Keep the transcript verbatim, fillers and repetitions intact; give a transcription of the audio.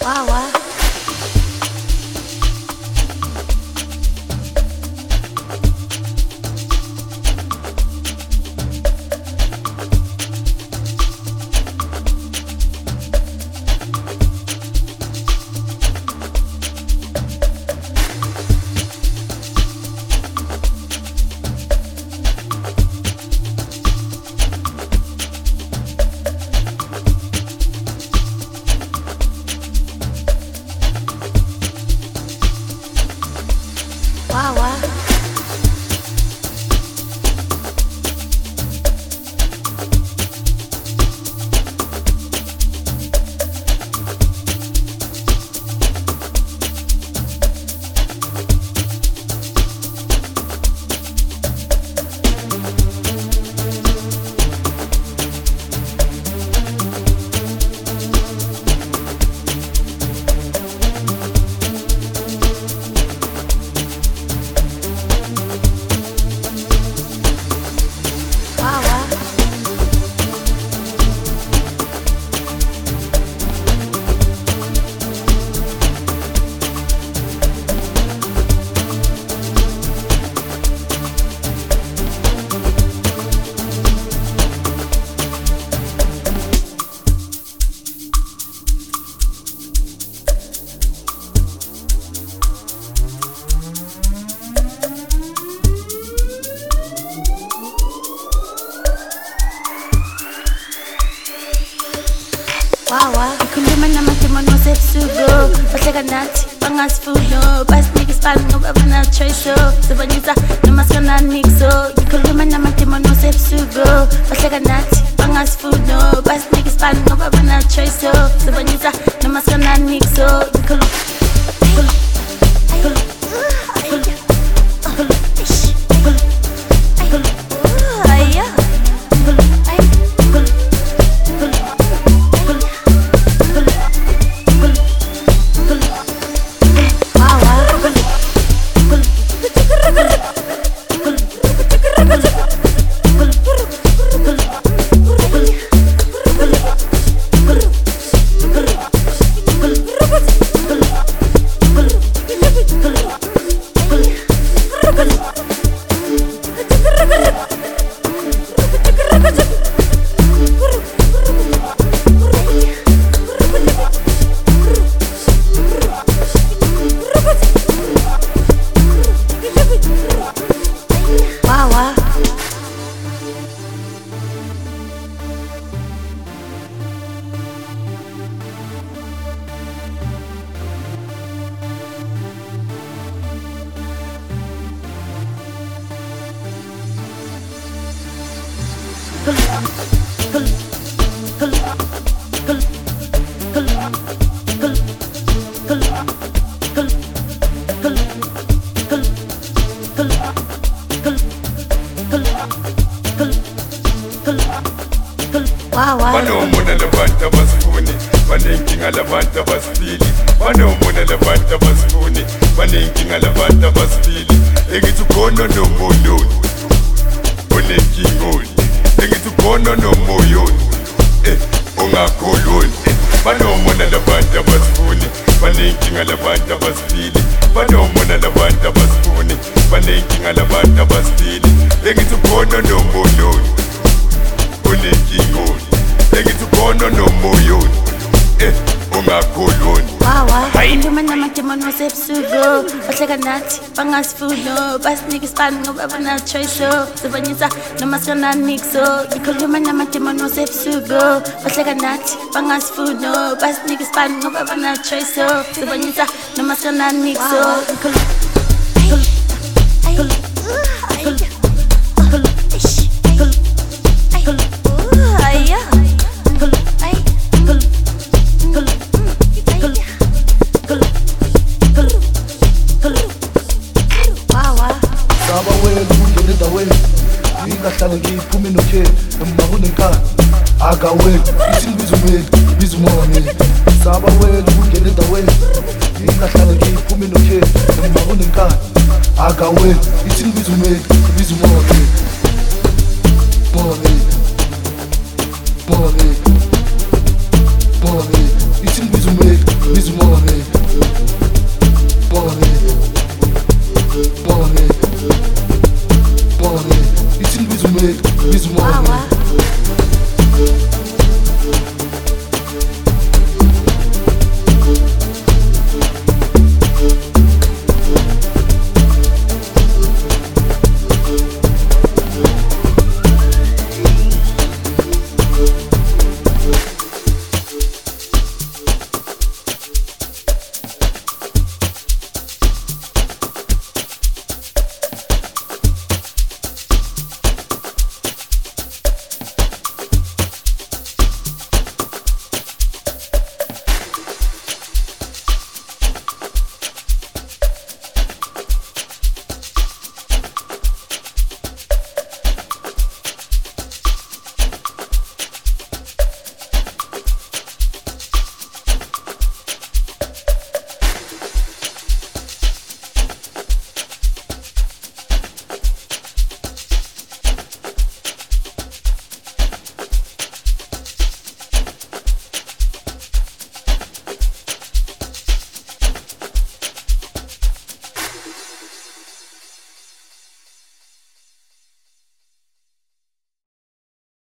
Wow, wow. Wow, wow. Wawa, ikhuluma namatemo nosebusuku bahleka nathi bangasifuna basinike isibalo ngoba banachoice sibonisa noma sikananixo. Ikhuluma namatemo nosebusuku bahleka nathi bangasifuna basinike isibalo ngoba banachoice sibonisa noma sikananixo. Banomona labantu abasifuni banenkinga labantu abasifili. Banomona labantu abasifuni banenkinga labantu abasifili. Engithi ukhona nomoyoni onenkingoni, engithi ukhona nomoyoni eh ongakholoni. Banomona labantu abasifuni banenkinga labantu abasifili. Banomona labantu abasifuni banenkinga labantu abasifili. Engithi ukhona nomoyoni onenkingoni, engithi ukhona nomoyoni eh ungakholoni. Wawa, ikhuluma namatemo nosebusuku bahleka nathi bangasifuna basinike isibalo ngoba banachoice sibonisa noma sikananixo. Ikhuluma namatemo nosebusuku bahleka nathi bangasifuna basinike isibalo ngoba banachoice sibonisa noma sikananixo. Ngihlale ngiphuma enokheni noma kunenkani akaweli ithi ngibiza umeli ngibiza umongameli. Saba wena ukungena endaweni ngihlale ngiphuma enokheni noma kunenkani akaweli ithi ngibiza umeli ngibiza umongameli. Mongameli Mongameli